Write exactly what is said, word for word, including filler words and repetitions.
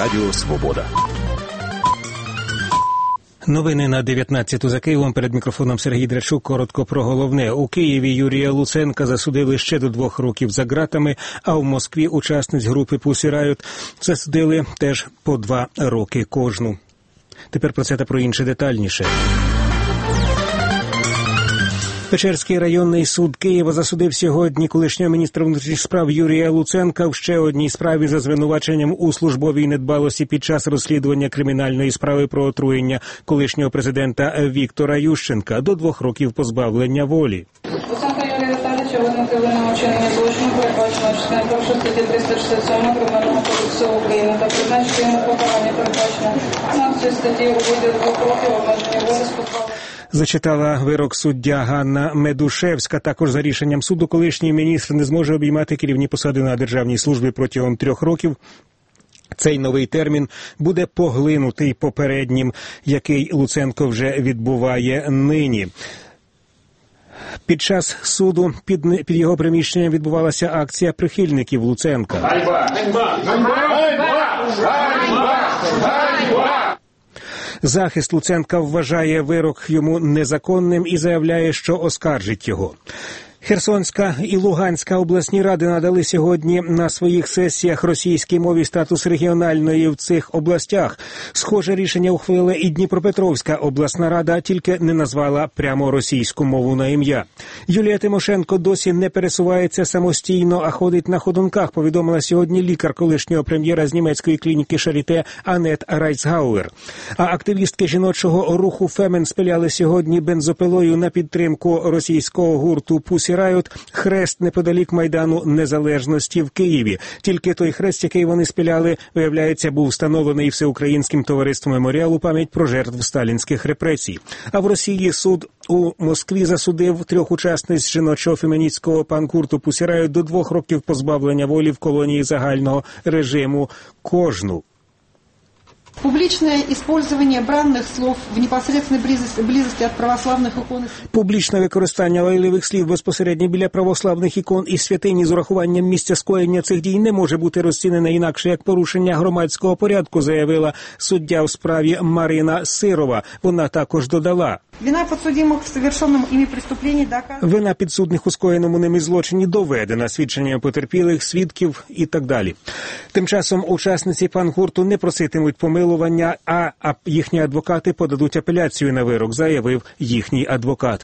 Радіо Свобода. Новини на дев'ятнадцяту за Києвом. Перед мікрофоном Сергій Драчук. Коротко про головне. У Києві Юрія Луценка засудили ще до двох років за ґратами, а в Москві учасниць групи Pussy Riot засудили теж по два роки кожну. Тепер про це та про інше детальніше. Печерський районний суд Києва засудив сьогодні колишнього міністра внутрішніх справ Юрія Луценка в ще одній справі за звинуваченням у службовій недбалості під час розслідування кримінальної справи про отруєння колишнього президента Віктора Ющенка до двох років позбавлення волі. Луценко Юрія Віталійовича визнати винним у вчиненні злочину, передбаченого частиною першої статті триста шістдесят сім Кримінального кодексу України та призначити йому покарання, передбачене п'ятнадцятою статтею у виді двох років обмеження волі з позбавленням. Зачитала вирок суддя Ганна Медушевська. Також за рішенням суду колишній міністр не зможе обіймати керівні посади на державній службі протягом трьох років. Цей новий термін буде поглинутий попереднім, який Луценко вже відбуває нині. Під час суду під, під його приміщенням відбувалася акція прихильників Луценка. Ганьба! Ганьба! Ганьба! Ганьба! Ганьба! Захист Луценка вважає вирок йому незаконним і заявляє, що оскаржить його. Херсонська і Луганська обласні ради надали сьогодні на своїх сесіях російській мові статус регіональної в цих областях. Схоже рішення ухвалила і Дніпропетровська обласна рада, тільки не назвала прямо російську мову на ім'я. Юлія Тимошенко досі не пересувається самостійно, а ходить на ходунках, повідомила сьогодні лікар колишнього прем'єра з німецької клініки Шаріте Анет Райцгауер. А активістки жіночого руху Фемен спиляли сьогодні бензопилою на підтримку російського гурту Pussy Riot хрест неподалік Майдану Незалежності в Києві. Тільки той хрест, який вони спиляли, виявляється, був встановлений Всеукраїнським товариством меморіалу пам'ять про жертв сталінських репресій. А в Росії суд у Москві засудив трьох учасниць жіночого феміністського панк-гурту Pussy Riot до двох років позбавлення волі в колонії загального режиму кожну. Публичное использование бранных слов в непосредственной близости, близости от православных икон. Публічне використання лайливих слів безпосередньо біля православних ікон і святині з урахуванням місця скоєння цих дій не може бути розцінене інакше як порушення громадського порядку, заявила суддя у справі Марина Сирова. Вона також додала: Вина подсудимых в совершенном ими преступлении доказана. Вина підсудних у скоєному ними злочині доведена свідченням потерпілих, свідків і так далі. Тим часом учасниці панк-гурту не проситимуть помилування, а їхні адвокати подадуть апеляцію на вирок, заявив їхній адвокат.